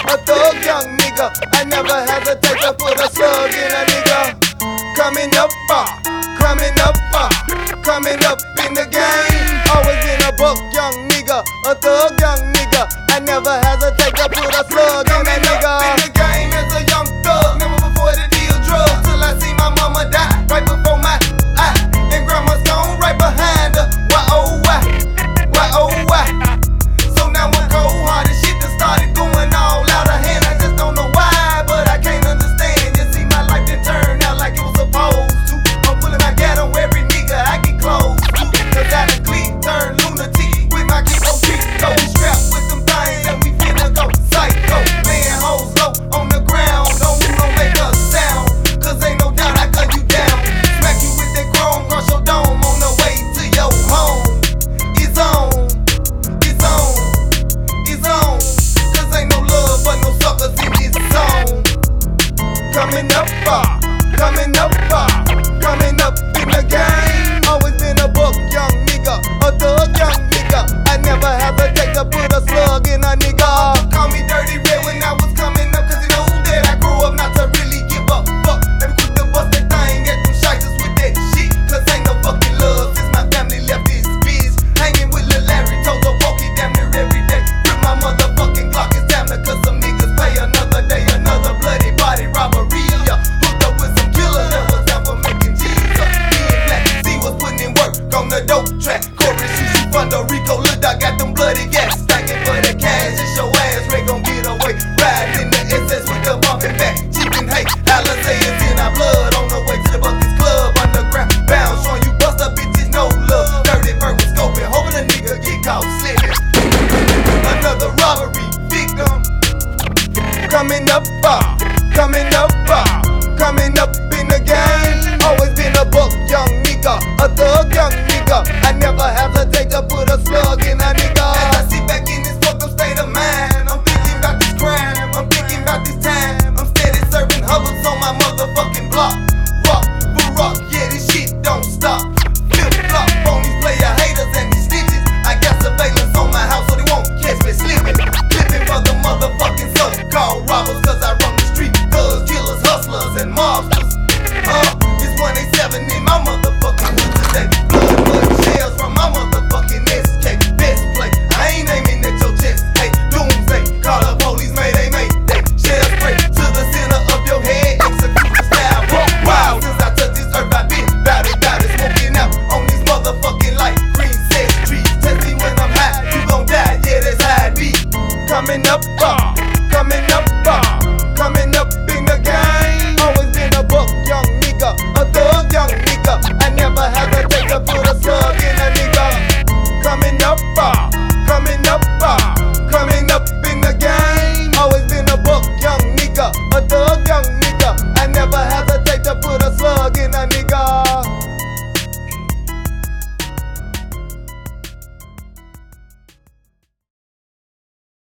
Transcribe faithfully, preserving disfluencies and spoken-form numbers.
a thug young nigga. I never hesitate to put a slug in a nigga. Coming up far, coming up far, coming up in the game. Always been a buck young nigga, a thug young nigga. I never hesitate to put a slug in a nigga. In the game as a young thug, never before the deal drugs. Till I see my mama die, right before my eye. And grandma's gone right behind her. Why oh why, why oh why? So now I'm cold hearted, shit that started going all out of hand. I just don't know why, but I can't understand. You see my life didn't turn out like it was supposed to. I'm pulling my gat on every nigga I get close to. Cause I done click, turn lunatic with my kick on cheek. So we strapped with some things and we finna go psycho. Laying hoes low on the ground, don't, don't make a sound. Cause ain't no doubt I cut you down. Smack you with that chrome, crush your dome on the way to your home. It's on, it's on, it's on. Cause ain't no love but no suckers in this zone. Coming up far, coming up far, coming up in the game. Always been a buck young nigga, a thug young nigga. I never hesitate to put a slug in a nigga. Call me Dirty Red when I was coming up, cause you know that I grew up not to really give a fuck. Let me quit the bust that thing at them shysters with that shit. Cause ain't no fucking love since my family left this bitch. Hanging with Lil Larry, told the walkie damn near every day. With my motherfucking Glock, it's damn near cause some niggas pay another day, another bloody body robbery. Hooked up with some killers that was down for making G's up. Being black, Z was putting in work on the dope track. Corey Sushi, Fundo, Rico, Lil Dog got them bloody gas. Thanking for the cash, it's your ass, Ray gon' get away. Riding in the S S with the bumping back. Chicken hate, Alizé is in our blood. On the way to the Buckets Club, underground bound. Showing you buster bitches no love. Dirty Bird was scoping, hoping a nigga get caught slipping. Another robbery victim. Coming up far, coming up far, coming up in the game. Always been a buck young nigga, a thug young nigga. I never